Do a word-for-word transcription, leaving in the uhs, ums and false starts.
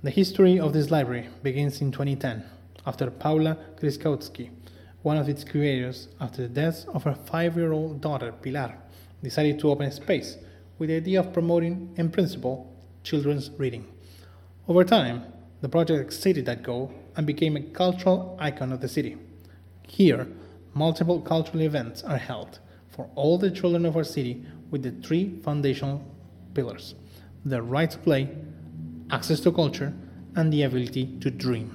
The history of this library begins in twenty ten, after Paula Kryskowski, one of its curators, after the death of her five-year-old daughter Pilar, decided to open a space with the idea of promoting, in principle, children's reading. Over time, the project exceeded that goal and became a cultural icon of the city. Here, multiple cultural events are held for all the children of our city with the three foundational pillars: the right to play, access to culture, and the ability to dream.